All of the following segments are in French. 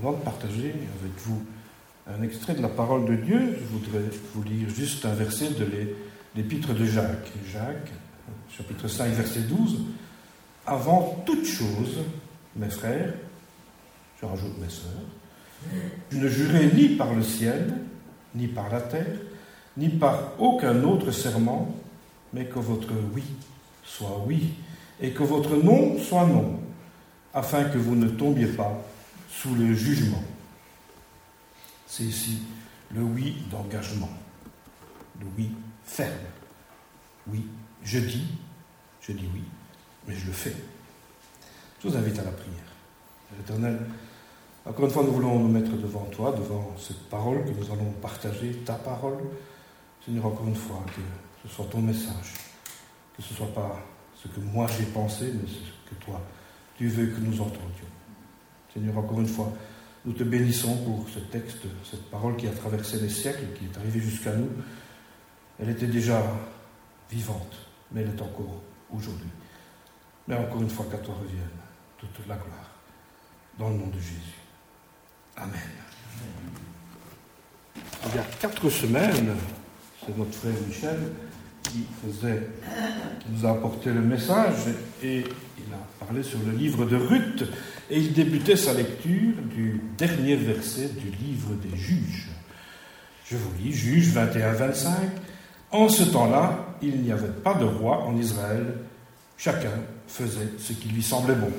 avant de partager avec vous un extrait de la parole de Dieu, je voudrais vous lire juste un verset de l'épître de Jacques. Jacques, chapitre 5, verset 12. « Avant toute chose, mes frères, je rajoute mes sœurs, je ne jurai ni par le ciel, ni par la terre, ni par aucun autre serment, mais que votre oui soit oui, et que votre non soit non, afin que vous ne tombiez pas sous le jugement. » C'est ici le oui d'engagement, le oui ferme. Oui, je dis oui, mais je le fais. Je vous invite à la prière. L'Éternel, encore une fois, nous voulons nous mettre devant toi, devant cette parole que nous allons partager, ta parole. Seigneur, encore une fois, que ce soit ton message, que ce ne soit pas ce que moi j'ai pensé, mais ce que toi, tu veux que nous entendions. Seigneur, encore une fois, nous te bénissons pour ce texte, cette parole qui a traversé les siècles, qui est arrivée jusqu'à nous. Elle était déjà vivante, mais elle est encore aujourd'hui. Mais encore une fois, qu'à toi revienne toute la gloire, dans le nom de Jésus. Amen. Il y a 4 semaines, c'est notre frère Michel qui nous a apporté le message et il a parlé sur le livre de Ruth et il débutait sa lecture du dernier verset du livre des Juges. Je vous lis, Juges 21-25. En ce temps-là, il n'y avait pas de roi en Israël. Chacun faisait ce qui lui semblait bon.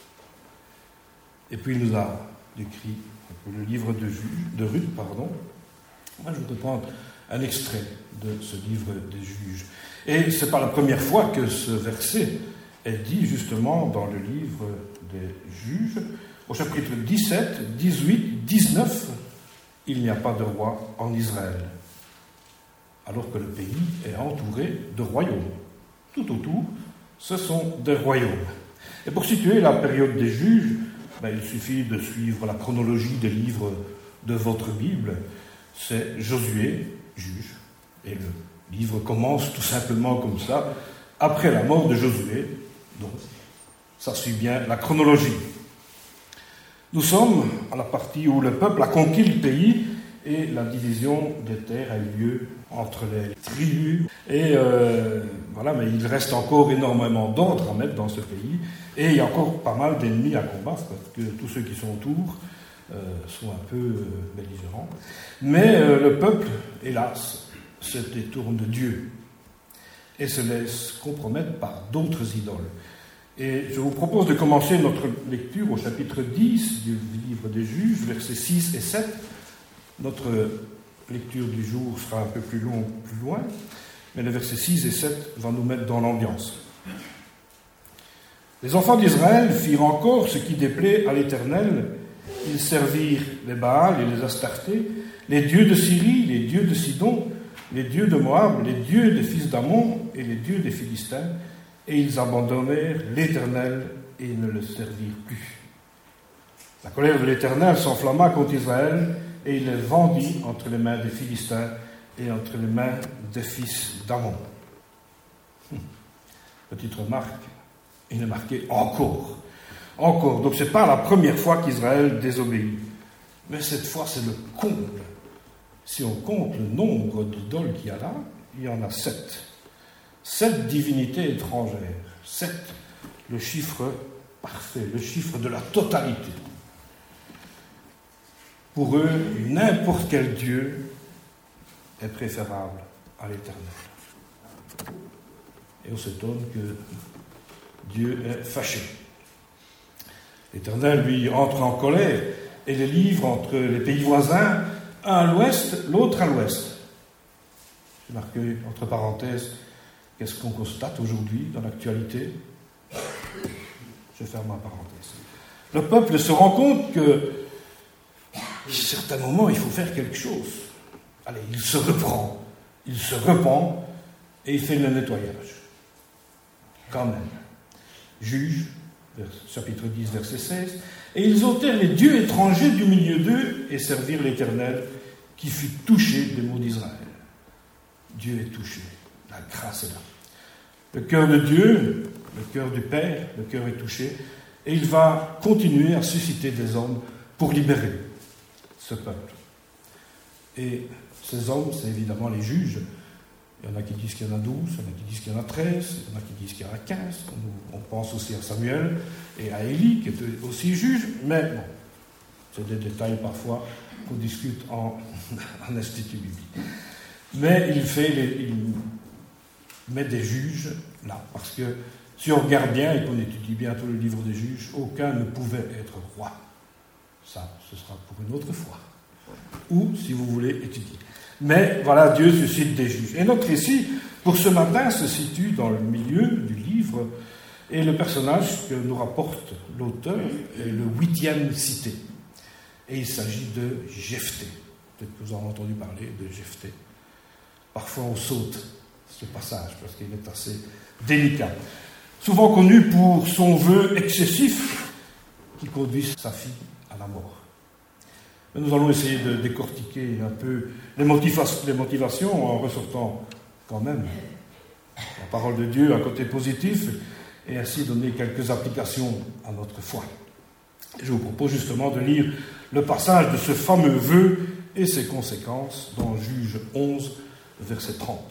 Et puis il nous a décrit le livre de Ruth. Moi, je voudrais prendre un extrait de ce livre des Juges. Et ce n'est pas la première fois que ce verset est dit justement dans le livre des Juges. Au chapitre 17, 18, 19, il n'y a pas de roi en Israël. Alors que le pays est entouré de royaumes. Tout autour, ce sont des royaumes. Et pour situer la période des Juges, il suffit de suivre la chronologie des livres de votre Bible. C'est Josué, juge, et le livre commence tout simplement comme ça, après la mort de Josué. Donc, ça suit bien la chronologie. Nous sommes à la partie où le peuple a conquis le pays et la division des terres a eu lieu entre les tribus. Et mais il reste encore énormément d'ordre à mettre dans ce pays. Et il y a encore pas mal d'ennemis à combattre, parce que tous ceux qui sont autour sont un peu belligérants. Mais le peuple, hélas, se détourne de Dieu et se laisse compromettre par d'autres idoles. Et je vous propose de commencer notre lecture au chapitre 10 du livre des Juges, versets 6 et 7. Notre lecture du jour sera un peu plus longue, plus loin, mais les versets 6 et 7 vont nous mettre dans l'ambiance. Les enfants d'Israël firent encore ce qui déplaît à l'Éternel. Ils servirent les Baals et les Astartés, les dieux de Syrie, les dieux de Sidon, les dieux de Moab, les dieux des fils d'Ammon et les dieux des Philistins, et ils abandonnèrent l'Éternel et ne le servirent plus. La colère de l'Éternel s'enflamma contre Israël, et il les vendit entre les mains des Philistins et entre les mains des fils d'Ammon. Petite remarque, il est marqué encore. Encore. Donc ce n'est pas la première fois qu'Israël désobéit. Mais cette fois, c'est le comble. Si on compte le nombre d'idoles qu'il y a là, il y en a 7. 7 divinités étrangères. 7, le chiffre parfait, le chiffre de la totalité. Pour eux, n'importe quel Dieu est préférable à l'Éternel. Et on s'étonne que Dieu est fâché. L'Éternel, lui, entre en colère et les livre entre les pays voisins, un à l'ouest, l'autre à l'ouest. J'ai marqué, entre parenthèses, qu'est-ce qu'on constate aujourd'hui dans l'actualité ? Je ferme ma parenthèse. Le peuple se rend compte que, à certains moments, il faut faire quelque chose. Allez, il se reprend, il se repent et il fait le nettoyage. Quand même. Juge, chapitre 10, verset 16. Et ils ôtèrent les dieux étrangers du milieu d'eux et servirent l'Éternel qui fut touché des maux d'Israël. Dieu est touché. La grâce est là. Le cœur de Dieu, le cœur du Père, le cœur est touché. Et il va continuer à susciter des hommes pour libérer ce peuple. Et ces hommes, c'est évidemment les juges. Il y en a qui disent qu'il y en a 12, il y en a qui disent qu'il y en a 13, il y en a qui disent qu'il y en a 15. On pense aussi à Samuel et à Élie, qui était aussi juge, mais bon, c'est des détails parfois qu'on discute en institut biblique. Mais il met des juges là, parce que si on regarde bien et qu'on étudie bien tout le livre des juges, aucun ne pouvait être roi. Ça, ce sera pour une autre fois. Ou, si vous voulez, étudier. Mais voilà, Dieu suscite des juges. Et notre récit, pour ce matin, se situe dans le milieu du livre, et le personnage que nous rapporte l'auteur est le 8e cité. Et il s'agit de Jephthé. Peut-être que vous en avez entendu parler de Jephthé. Parfois on saute ce passage parce qu'il est assez délicat. Souvent connu pour son vœu excessif qui conduit sa fille à la mort. Mais nous allons essayer de décortiquer un peu les motivations en ressortant quand même la parole de Dieu, un côté positif, et ainsi donner quelques applications à notre foi. Je vous propose justement de lire le passage de ce fameux vœu et ses conséquences dans Juge 11, verset 30.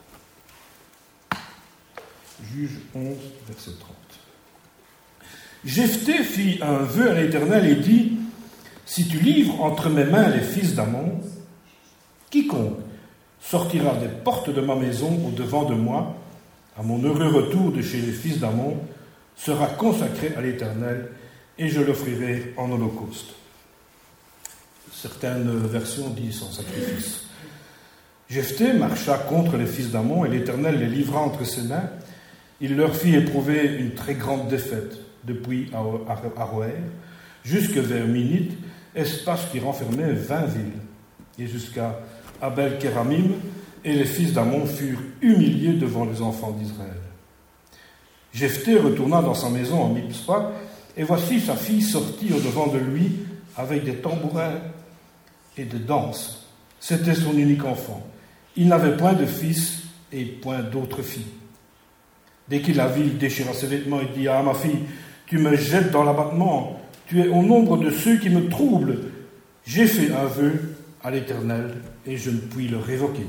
Juge 11, verset 30. Jephthé fit un vœu à l'Éternel et dit : si tu livres entre mes mains les fils d'Ammon, quiconque sortira des portes de ma maison au-devant de moi, à mon heureux retour de chez les fils d'Ammon, sera consacré à l'Éternel, et je l'offrirai en holocauste. Certaines versions disent en sacrifice. Jephthé marcha contre les fils d'Ammon, et l'Éternel les livra entre ses mains. Il leur fit éprouver une très grande défaite, depuis Aroër jusque vers Minite, espace qui renfermait 20 villes, et jusqu'à Abel-Kéramim, et les fils d'Ammon furent humiliés devant les enfants d'Israël. Jephthé retourna dans sa maison en Mitspa, et voici sa fille sortit au-devant de lui avec des tambourins et des danses. C'était son unique enfant. Il n'avait point de fils et point d'autre fille. Dès qu'il la vit, il déchira ses vêtements et dit : ah, ma fille, tu me jettes dans l'abattement, tu es au nombre de ceux qui me troublent. J'ai fait un vœu à l'Éternel et je ne puis le révoquer.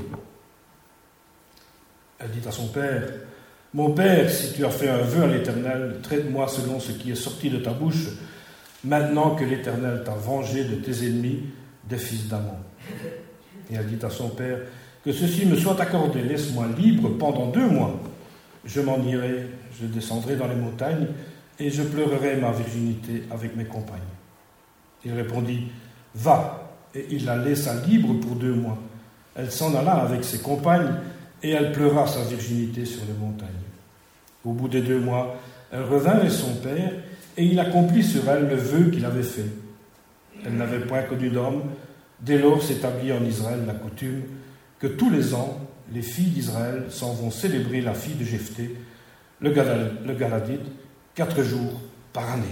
Elle dit à son père : mon père, si tu as fait un vœu à l'Éternel, traite-moi selon ce qui est sorti de ta bouche, maintenant que l'Éternel t'a vengé de tes ennemis, des fils d'Ammon. Et elle dit à son père : que ceci me soit accordé, laisse-moi libre pendant 2 mois. Je m'en irai, je descendrai dans les montagnes, et je pleurerai ma virginité avec mes compagnes. Il répondit : va, et il la laissa libre pour 2 mois. Elle s'en alla avec ses compagnes, et elle pleura sa virginité sur les montagnes. Au bout des 2 mois, elle revint vers son père, et il accomplit sur elle le vœu qu'il avait fait. Elle n'avait point connu d'homme. Dès lors s'établit en Israël la coutume que tous les ans, les filles d'Israël s'en vont célébrer la fille de Jephthé, le Galadite, 4 jours par année.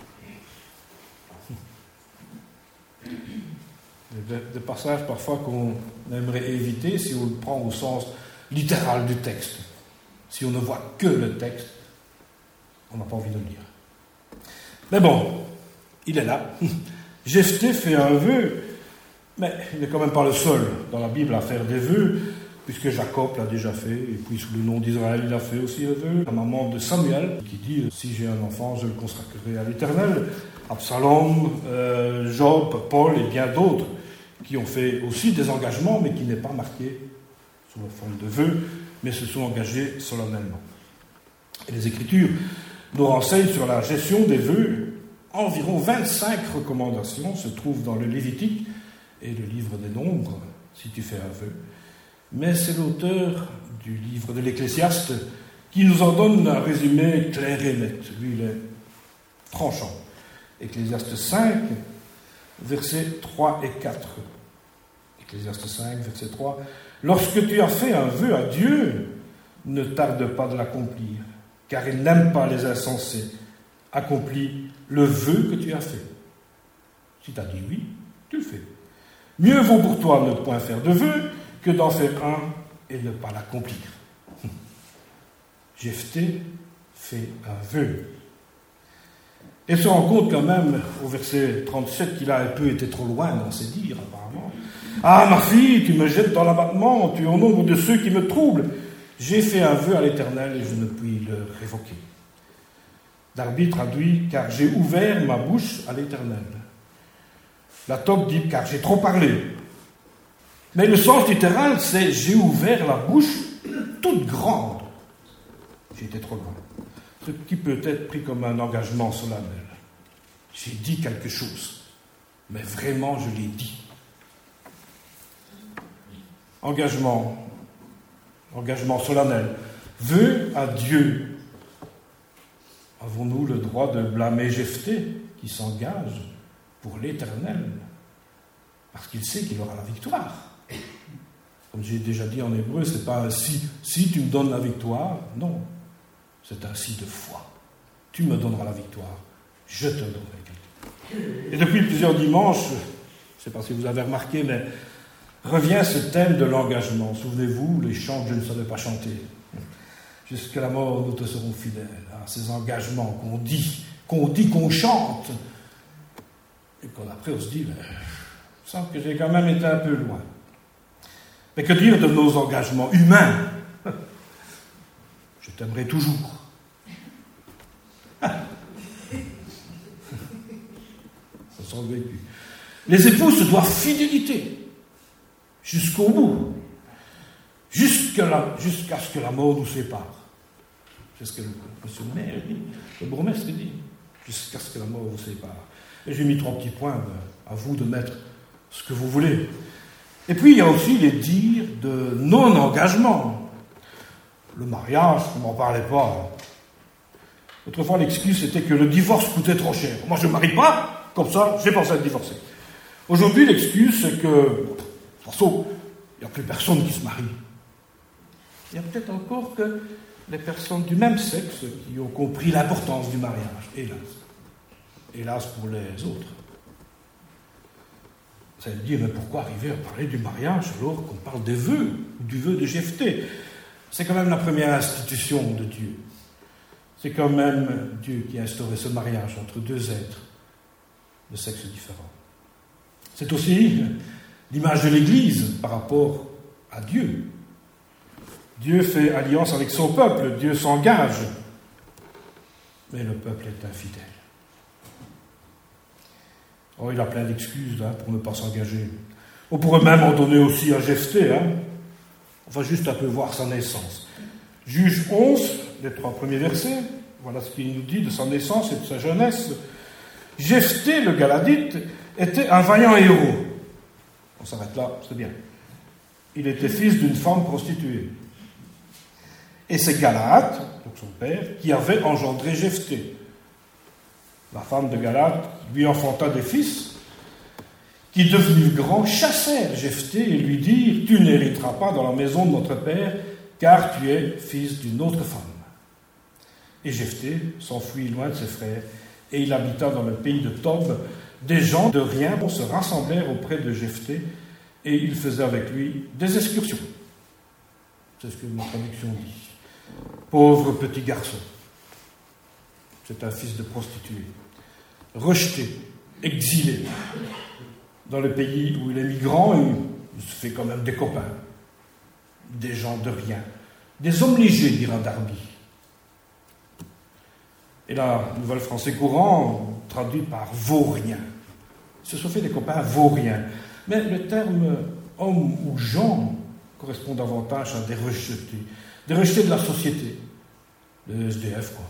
Des passages parfois qu'on aimerait éviter si on le prend au sens littéral du texte. Si on ne voit que le texte, on n'a pas envie de le lire. Mais bon, il est là. Jephthé fait un vœu, mais il n'est quand même pas le seul dans la Bible à faire des vœux, puisque Jacob l'a déjà fait, et puis sous le nom d'Israël, il a fait aussi un vœu. La maman de Samuel, qui dit « si j'ai un enfant, je le consacrerai à l'Éternel ». Absalom, Job, Paul et bien d'autres, qui ont fait aussi des engagements, mais qui n'est pas marqué sous la forme de vœux, mais se sont engagés solennellement. Et les Écritures nous renseignent sur la gestion des vœux. Environ 25 recommandations se trouvent dans le Lévitique et le livre des Nombres, si tu fais un vœu. Mais c'est l'auteur du livre de l'Ecclésiaste qui nous en donne un résumé clair et net. Lui, il est tranchant. Ecclésiaste 5, versets 3 et 4. Ecclésiaste 5, verset 3. « Lorsque tu as fait un vœu à Dieu, ne tarde pas de l'accomplir, car il n'aime pas les insensés. Accomplis le vœu que tu as fait. » Si tu as dit oui, tu le fais. Mieux vaut pour toi ne point faire de vœu que d'en faire un et ne pas l'accomplir. Jephthé fait un vœu. Et se rend compte quand même, au verset 37, qu'il a un peu été trop loin dans ses dires, apparemment. « Ah, ma fille, tu me jettes dans l'abattement, tu es au nombre de ceux qui me troublent. J'ai fait un vœu à l'Éternel et je ne puis le révoquer. » Darby traduit « car j'ai ouvert ma bouche à l'Éternel ». La Tob dit « car j'ai trop parlé ». Mais le sens littéral, c'est « j'ai ouvert la bouche toute grande ». J'ai été trop loin. Ce qui peut être pris comme un engagement solennel. J'ai dit quelque chose, mais vraiment je l'ai dit. Engagement solennel. Vœu à Dieu. Avons-nous le droit de blâmer Jephthé qui s'engage pour l'Éternel parce qu'il sait qu'il aura la victoire? Comme j'ai déjà dit en hébreu, ce n'est pas un si tu me donnes la victoire, non. C'est un si de foi. Tu me donneras la victoire, je te donnerai quelque. Et depuis plusieurs dimanches, je ne sais pas si vous avez remarqué, mais revient ce thème de l'engagement. Souvenez-vous, les chants que je ne savais pas chanter. Jusqu'à la mort, nous te serons fidèles. Ces engagements qu'on chante, et qu'après on se dit, il me semble que j'ai quand même été un peu loin. Mais que dire de nos engagements humains? Je t'aimerai toujours. Ça sent vécu. Les époux se doivent fidélité jusqu'au bout, jusqu'à ce que la mort nous sépare. C'est ce que le monsieur le maire dit, le bourgmestre dit, jusqu'à ce que la mort vous sépare. Et j'ai mis 3 petits points, à vous de mettre ce que vous voulez. Et puis il y a aussi les dires de non-engagement. Le mariage, on n'en parlait pas. Autrefois, l'excuse était que le divorce coûtait trop cher. Moi, je ne me marie pas, comme ça, j'ai pensé à divorcer. Aujourd'hui, l'excuse, c'est que, de toute façon, il n'y a plus personne qui se marie. Il y a peut-être encore que les personnes du même sexe qui ont compris l'importance du mariage, hélas. Hélas pour les autres. Vous allez me dire, mais pourquoi arriver à parler du mariage alors qu'on parle des vœux, ou du vœu de Jephthé? C'est quand même la première institution de Dieu. C'est quand même Dieu qui a instauré ce mariage entre 2 êtres de sexes différents. C'est aussi l'image de l'Église par rapport à Dieu. Dieu fait alliance avec son peuple, Dieu s'engage, mais le peuple est infidèle. Oh, il a plein d'excuses là, pour ne pas s'engager. On pourrait même en donner aussi à Jephthé. On va juste un peu voir sa naissance. Juge 11, les 3 premiers versets, voilà ce qu'il nous dit de sa naissance et de sa jeunesse. Jephthé, le Galadite, était un vaillant héros. On s'arrête là, c'est bien. Il était fils d'une femme prostituée. Et c'est Galaad, donc son père, qui avait engendré Jephthé. La femme de Galaad lui enfanta des fils, qui devenus grands chassèrent Jephthé et lui dirent « Tu n'hériteras pas dans la maison de notre père, car tu es fils d'une autre femme. » Et Jephthé s'enfuit loin de ses frères, et il habita dans le pays de Tob. Des gens de rien se rassemblèrent auprès de Jephthé, et il faisait avec lui des excursions. C'est ce que ma traduction dit. Pauvre petit garçon. C'est un fils de prostituée. Rejeté, exilé. Dans le pays où il est migrant, il se fait quand même des copains. Des gens de rien. Des hommes légers, dira Darby. Et la nouvelle français courant traduit par vaurien. Ils se sont fait des copains vauriens. Mais le terme homme ou gens correspond davantage à des rejetés. Des rejetés de la société. Les SDF, quoi.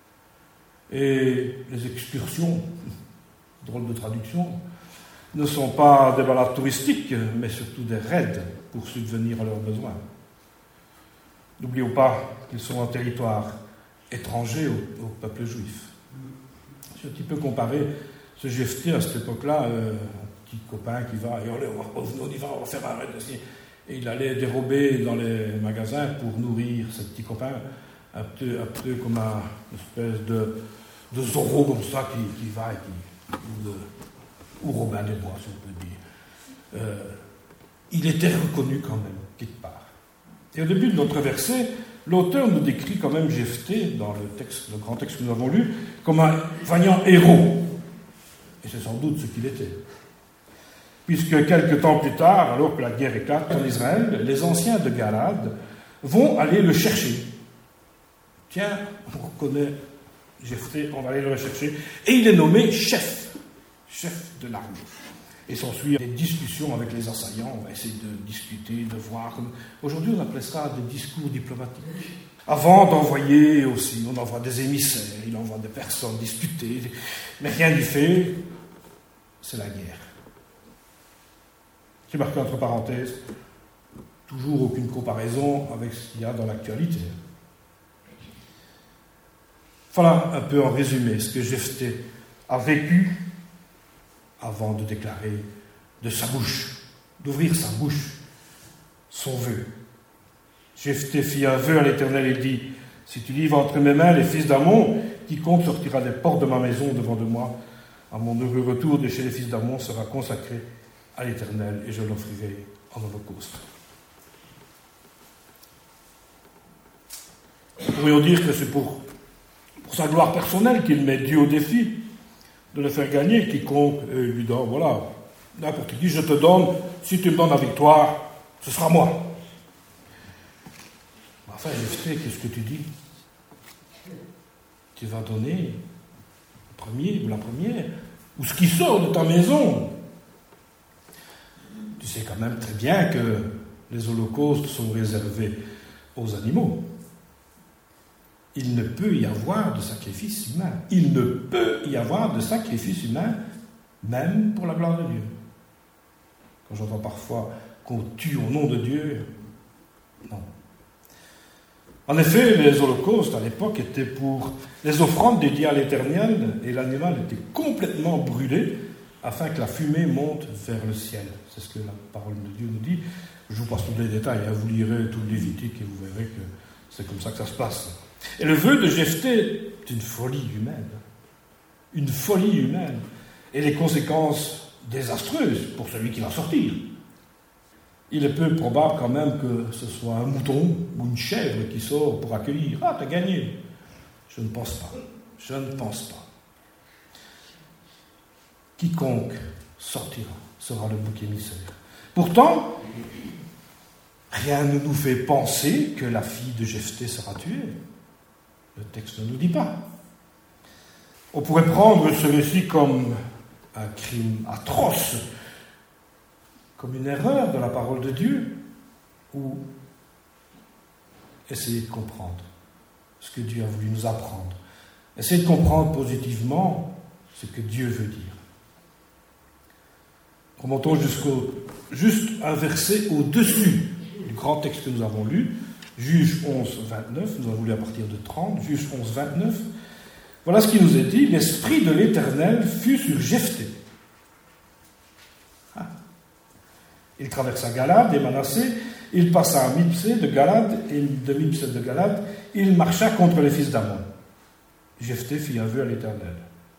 Et les excursions, drôle de traduction, ne sont pas des balades touristiques, mais surtout des raids pour subvenir à leurs besoins. N'oublions pas qu'ils sont en territoire étranger au peuple juif. J'ai un petit peu comparé ce Jephthé à cette époque-là, un petit copain qui va, et on y va, on va faire un raid aussi. Et il allait dérober dans les magasins pour nourrir ce petit copain, un peu comme une espèce de Zorro comme ça qui va, ou Robin des Bois, si on peut dire. Il était reconnu quand même, quelque part. Et au début de notre verset, l'auteur nous décrit quand même Jephthé, dans le grand texte que nous avons lu, comme un vaillant héros. Et c'est sans doute ce qu'il était. Puisque quelques temps plus tard, alors que la guerre éclate en Israël, les anciens de Galade vont aller le chercher. Tiens, on reconnaît Jephthé, on va aller le rechercher. Et il est nommé chef de l'armée. Et s'ensuit des discussions avec les assaillants. On va essayer de discuter, de voir. Aujourd'hui, on appelle ça des discours diplomatiques. Avant d'envoyer aussi, on envoie des émissaires, il envoie des personnes discuter. Mais rien n'y fait, c'est la guerre. J'ai marqué entre parenthèses, toujours aucune comparaison avec ce qu'il y a dans l'actualité. Voilà un peu en résumé ce que Jephthé a vécu avant de déclarer de sa bouche, d'ouvrir sa bouche, son vœu. Jephthé fit un vœu à l'Éternel et dit, « Si tu livres entre mes mains les fils d'Ammon, quiconque sortira des portes de ma maison devant de moi, à mon heureux retour de chez les fils d'Ammon sera consacré à l'Éternel et je l'offrirai en holocauste. » Nous pourrions dire que c'est pour sa gloire personnelle qu'il met Dieu au défi de le faire gagner, quiconque lui donne, voilà, n'importe qui, je te donne, si tu me donnes la victoire, ce sera moi. Enfin, Jephthé, qu'est-ce que tu dis? Tu vas donner le premier ou la première, ou ce qui sort de ta maison. Tu sais quand même très bien que les holocaustes sont réservés aux animaux. Il ne peut y avoir de sacrifice humain. Il ne peut y avoir de sacrifice humain, même pour la gloire de Dieu. Quand j'entends parfois qu'on tue au nom de Dieu, non. En effet, les holocaustes à l'époque étaient pour les offrandes dédiées à l'Éternel, et l'animal était complètement brûlé afin que la fumée monte vers le ciel. C'est ce que la parole de Dieu nous dit. Je vous passe tous les détails, vous lirez tout le Lévitique et vous verrez que c'est comme ça que ça se passe. Et le vœu de Jephthé est une folie humaine. Une folie humaine. Et les conséquences désastreuses pour celui qui va sortir. Il est peu probable quand même que ce soit un mouton ou une chèvre qui sort pour accueillir. Ah, t'as gagné. Je ne pense pas. Je ne pense pas. Quiconque sortira sera le bouc émissaire. Pourtant, rien ne nous fait penser que la fille de Jephthé sera tuée. Le texte ne nous dit pas. On pourrait prendre ce récit comme un crime atroce, comme une erreur de la parole de Dieu, ou essayer de comprendre ce que Dieu a voulu nous apprendre. Essayer de comprendre positivement ce que Dieu veut dire. Remontons juste un verset au-dessus du grand texte que nous avons lu, Juge 11, 29, nous avons lu à partir de 30, Juge 11, 29. Voilà ce qui nous est dit, l'Esprit de l'Éternel fut sur Jephthé. Il traversa Galade et Manassé, il passa à Mipsé de Galade, et de Mipsé de Galade, il marcha contre les fils d'Ammon. Jephthé fit un vœu à l'Éternel.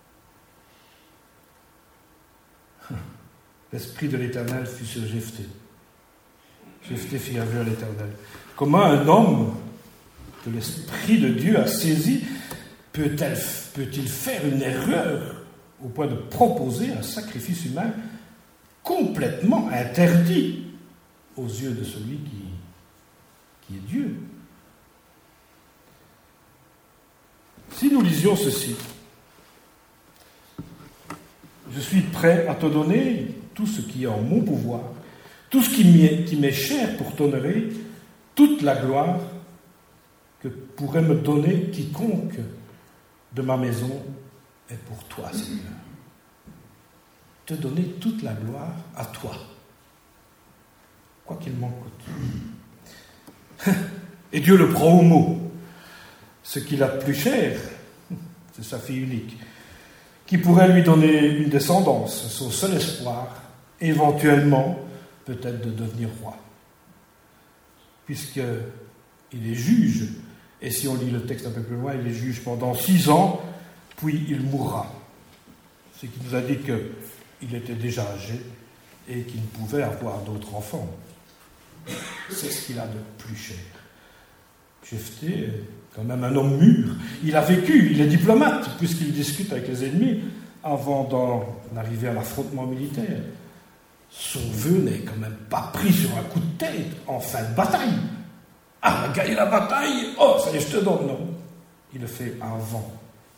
L'Esprit de l'Éternel fut sur Jephthé. Jephthé fit un vœu à l'Éternel. Comment un homme que l'Esprit de Dieu a saisi peut-il faire une erreur au point de proposer un sacrifice humain complètement interdit aux yeux de celui qui est Dieu? Si nous lisions ceci, je suis prêt à te donner tout ce qui est en mon pouvoir, tout ce qui m'est cher pour t'honorer, toute la gloire que pourrait me donner quiconque de ma maison est pour toi, Seigneur. Te donner toute la gloire à toi, quoi qu'il m'en coûte. Et Dieu le prend au mot. Ce qu'il a de plus cher, c'est sa fille unique, qui pourrait lui donner une descendance, son seul espoir, éventuellement, peut-être de devenir roi. Puisqu'il est juge, et si on lit le texte un peu plus loin, il est juge pendant 6 ans, puis il mourra. Ce qui nous indique qu'il était déjà âgé et qu'il pouvait avoir d'autres enfants. C'est ce qu'il a de plus cher. Jephthé est quand même un homme mûr. Il a vécu, il est diplomate, puisqu'il discute avec les ennemis avant d'en arriver à l'affrontement militaire. Son vœu n'est quand même pas pris sur un coup de tête en fin de bataille. Ah, on a gagné la bataille, oh, ça y est, je te donne. Non, il le fait avant.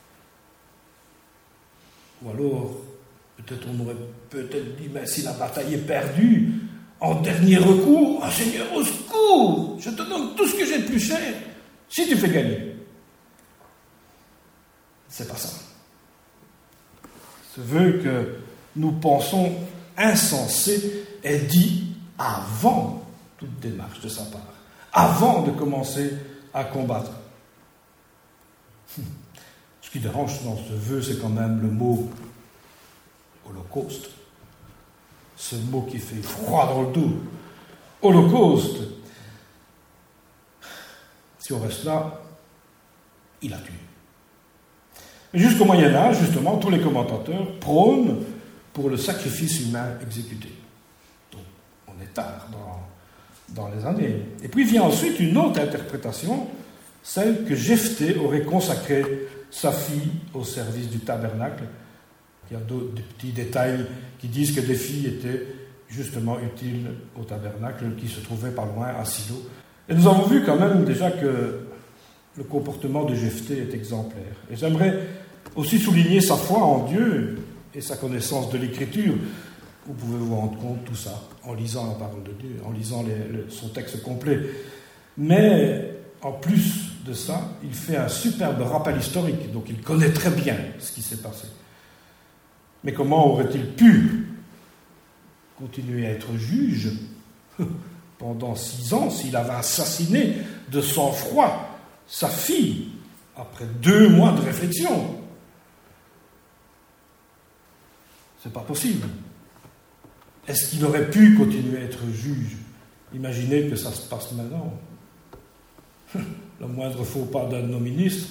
Ou alors, peut-être on aurait dit, mais si la bataille est perdue, en dernier recours, oh Seigneur, au secours, je te donne tout ce que j'ai de plus cher, si tu fais gagner. C'est pas ça. Ce vœu que nous pensons insensé est dit avant toute démarche de sa part, avant de commencer à combattre. Ce qui dérange dans ce vœu, c'est quand même le mot holocauste. Ce mot qui fait froid dans le dos. Holocauste. Si on reste là, il a tué. Mais jusqu'au Moyen-Âge, justement, tous les commentateurs prônent pour le sacrifice humain exécuté. Donc, on est tard dans les années. Et puis vient ensuite une autre interprétation, celle que Jephthé aurait consacré sa fille au service du tabernacle. Il y a d'autres petits détails qui disent que des filles étaient justement utiles au tabernacle qui se trouvait pas loin à Silo. Et nous avons vu quand même déjà que le comportement de Jephthé est exemplaire. Et j'aimerais aussi souligner sa foi en Dieu et sa connaissance de l'Écriture. Vous pouvez vous rendre compte de tout ça en lisant la parole de Dieu, en lisant son texte complet. Mais en plus de ça, il fait un superbe rappel historique, donc il connaît très bien ce qui s'est passé. Mais comment aurait-il pu continuer à être juge pendant 6 ans s'il avait assassiné de sang-froid sa fille après 2 mois de réflexion? C'est pas possible. Est-ce qu'il aurait pu continuer à être juge? Imaginez que ça se passe maintenant. Le moindre faux pas d'un de nos ministres,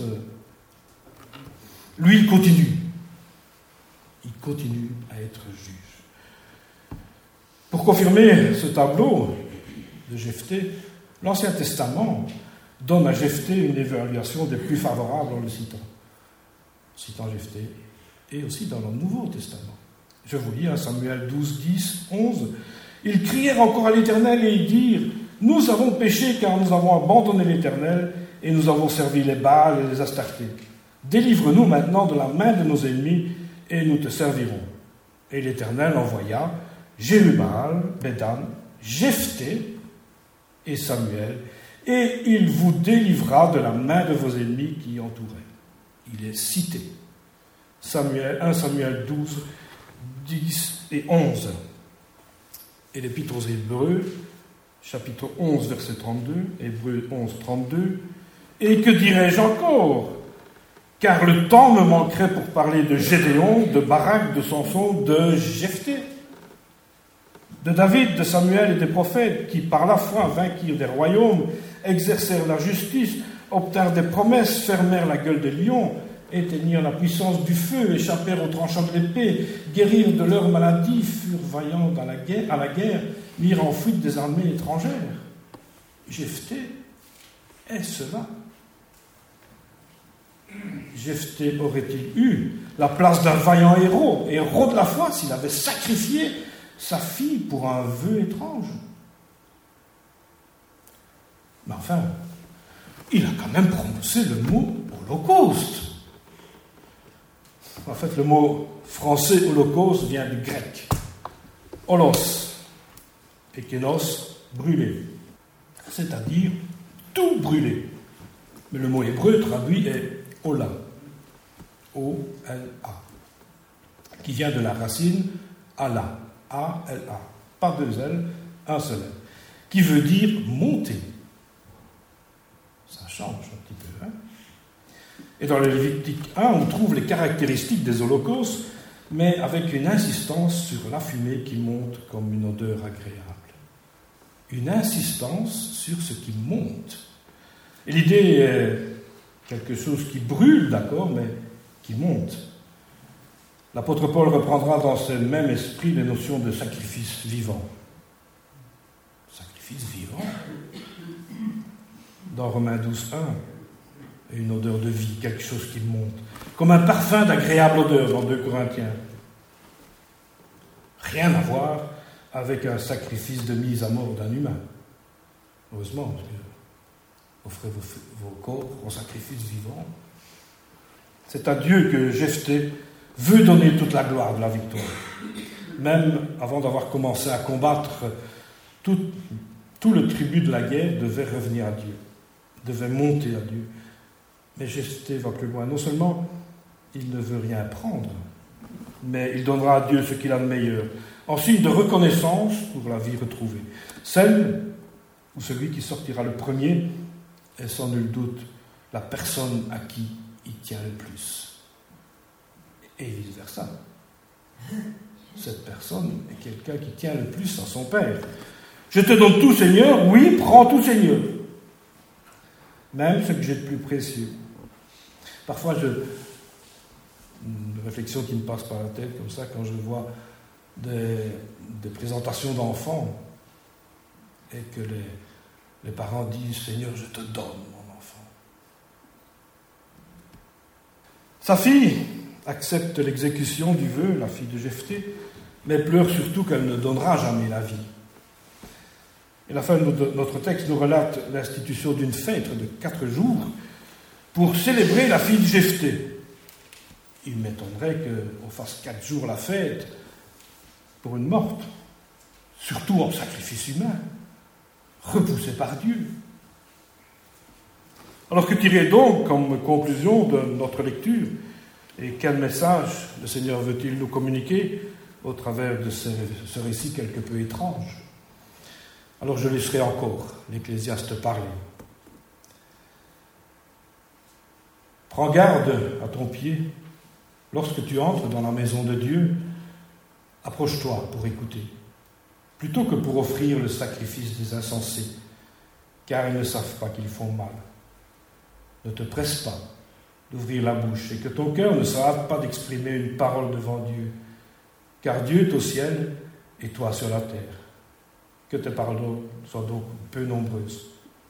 lui, il continue. Il continue à être juge. Pour confirmer ce tableau de Jephthé, l'Ancien Testament donne à Jephthé une évaluation des plus favorables en le citant Jephthé, et aussi dans le Nouveau Testament. Je vous lis, Samuel 12, 10, 11. Ils crièrent encore à l'Éternel et ils dirent: nous avons péché car nous avons abandonné l'Éternel et nous avons servi les Baals et les Astartés. Délivre-nous maintenant de la main de nos ennemis et nous te servirons. Et l'Éternel envoya Jérubbaal, Bédan, Jephthé et Samuel, et il vous délivra de la main de vos ennemis qui entouraient. Il est cité. 1 Samuel 12, 10 et 11. Et l'Épître aux Hébreux, chapitre 11, verset 32, Hébreux 11, 32. Et que dirais-je encore? Car le temps me manquerait pour parler de Gédéon, de Barak, de Samson, de Jephthé, de David, de Samuel et des prophètes, qui par la foi vainquirent des royaumes, exercèrent la justice, obtinrent des promesses, fermèrent la gueule des lions, éteignirent la puissance du feu, échappèrent aux tranchants de l'épée, guérirent de leurs maladies, furent vaillants à la guerre, mirent en fuite des armées étrangères. Jephthé est cela. Jephthé aurait-il eu la place d'un vaillant héros de la foi, s'il avait sacrifié sa fille pour un vœu étrange? Mais enfin, il a quand même prononcé le mot holocauste. En fait, le mot français holocauste vient du grec. Holos et kénos, brûler. C'est-à-dire tout brûler. Mais le mot hébreu traduit est Ola, O-L-A, qui vient de la racine Allah, A-L-A, pas 2 L, un seul L, qui veut dire monter. Ça change un petit peu, hein? Et dans le Lévitique 1, on trouve les caractéristiques des holocaustes, mais avec une insistance sur la fumée qui monte comme une odeur agréable. Une insistance sur ce qui monte. Et l'idée est quelque chose qui brûle, d'accord, mais qui monte. L'apôtre Paul reprendra dans ce même esprit les notions de sacrifice vivant. Sacrifice vivant. dans Romains 12:1, et une odeur de vie, quelque chose qui monte, comme un parfum d'agréable odeur dans 2 Corinthiens. Rien à voir avec un sacrifice de mise à mort d'un humain. Heureusement, parce que offrez vos corps en sacrifice vivant. C'est à Dieu que Jephthé veut donner toute la gloire de la victoire. Même avant d'avoir commencé à combattre, tout le tribut de la guerre devait revenir à Dieu, devait monter à Dieu. Mais Jephthé va plus loin. Non seulement il ne veut rien prendre, mais il donnera à Dieu ce qu'il a de meilleur, en signe de reconnaissance pour la vie retrouvée. Celle où celui qui sortira le premier est sans nul doute la personne à qui il tient le plus. Et vice-versa. Cette personne est quelqu'un qui tient le plus à son Père. Je te donne tout, Seigneur. Oui, prends tout, Seigneur. Même ce que j'ai de plus précieux. Parfois, une réflexion qui me passe par la tête comme ça, quand je vois des présentations d'enfants et que les parents disent « Seigneur, je te donne mon enfant ». Sa fille accepte l'exécution du vœu, la fille de Jephthé, mais pleure surtout qu'elle ne donnera jamais la vie. Et la fin de notre texte nous relate l'institution d'une fête de 4 jours pour célébrer la fille de Jephthé. Il m'étonnerait qu'on fasse 4 jours la fête pour une morte, surtout en sacrifice humain, repoussé par Dieu. Alors que tirer donc comme conclusion de notre lecture, et quel message le Seigneur veut-il nous communiquer au travers de ce récit quelque peu étrange? Alors je laisserai encore l'Ecclésiaste parler. Prends garde à ton pied. Lorsque tu entres dans la maison de Dieu, approche-toi pour écouter, plutôt que pour offrir le sacrifice des insensés, car ils ne savent pas qu'ils font mal. Ne te presse pas d'ouvrir la bouche, et que ton cœur ne se hâte pas d'exprimer une parole devant Dieu, car Dieu est au ciel et toi sur la terre. Que tes paroles soient donc peu nombreuses.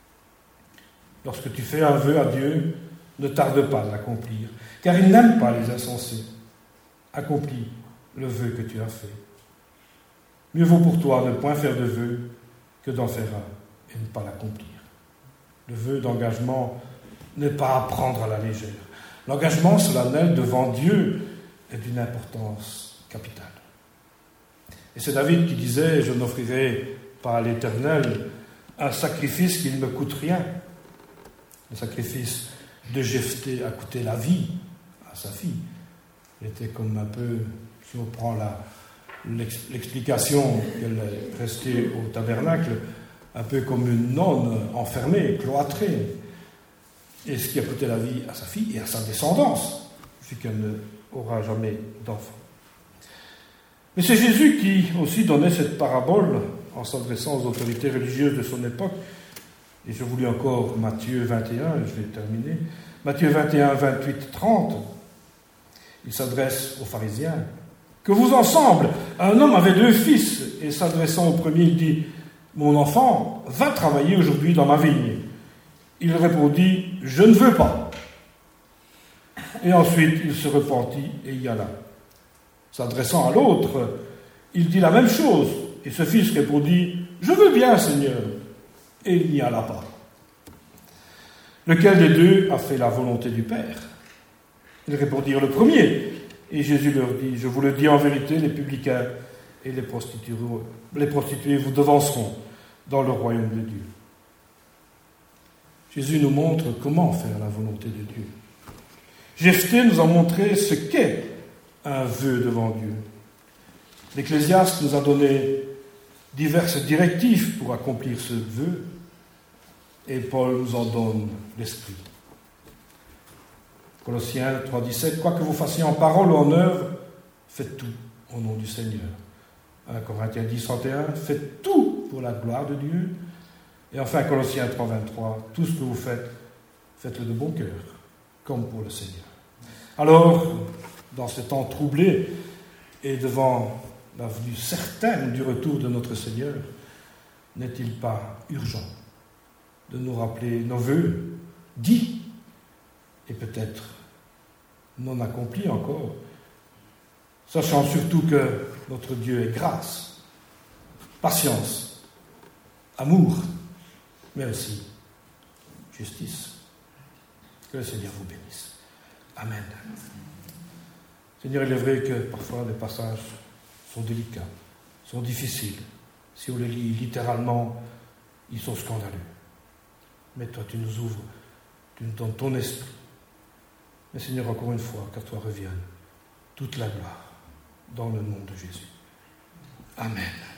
Lorsque tu fais un vœu à Dieu, ne tarde pas à l'accomplir, car il n'aime pas les insensés. Accomplis le vœu que tu as fait. Mieux vaut pour toi ne point faire de vœu que d'en faire un et ne pas l'accomplir. Le vœu d'engagement n'est pas à prendre à la légère. L'engagement solennel devant Dieu est d'une importance capitale. Et c'est David qui disait « Je n'offrirai pas à l'Éternel un sacrifice qui ne me coûte rien ». Le sacrifice de Jephthé a coûté la vie à sa fille. Il était comme un peu, si on prend l'explication qu'elle est restée au tabernacle, un peu comme une nonne enfermée, cloîtrée. Et ce qui a coûté la vie à sa fille et à sa descendance, puisqu'elle n'aura jamais d'enfant. Mais c'est Jésus qui aussi donnait cette parabole en s'adressant aux autorités religieuses de son époque. Et je vous lis encore Matthieu 21, et je vais terminer. Matthieu 21, 28, 30. Il s'adresse aux pharisiens. Que vous ensemble, un homme avait 2 fils, et s'adressant au premier, il dit « Mon enfant, va travailler aujourd'hui dans ma vigne. » Il répondit « Je ne veux pas. » Et ensuite, il se repentit et y alla. S'adressant à l'autre, il dit la même chose. Et ce fils répondit « Je veux bien, Seigneur. » Et il n'y alla pas. Lequel des 2 a fait la volonté du Père? Ils répondirent le premier. Et Jésus leur dit « Je vous le dis en vérité, les publicains et les prostituées vous devanceront dans le royaume de Dieu. » Jésus nous montre comment faire la volonté de Dieu. Jephthé nous a montré ce qu'est un vœu devant Dieu. L'Ecclésiaste nous a donné diverses directives pour accomplir ce vœu, et Paul nous en donne l'esprit. Colossiens 3,17 « Quoi que vous fassiez en parole ou en œuvre, faites tout au nom du Seigneur. » 1 Corinthiens 10,31 « Faites tout pour la gloire de Dieu. » Et enfin, Colossiens 3,23 « Tout ce que vous faites, faites-le de bon cœur, comme pour le Seigneur. » Alors, dans ces temps troublés et devant la venue certaine du retour de notre Seigneur, n'est-il pas urgent de nous rappeler nos vœux dits et peut-être non accomplis encore, sachant surtout que notre Dieu est grâce, patience, amour, mais aussi justice. Que le Seigneur vous bénisse. Amen. Seigneur, il est vrai que parfois les passages sont délicats, sont difficiles. Si on les lit littéralement, ils sont scandaleux. Mais toi, tu nous ouvres, tu nous donnes ton esprit. Mais Seigneur, encore une fois, qu'à toi revienne toute la gloire dans le nom de Jésus. Amen.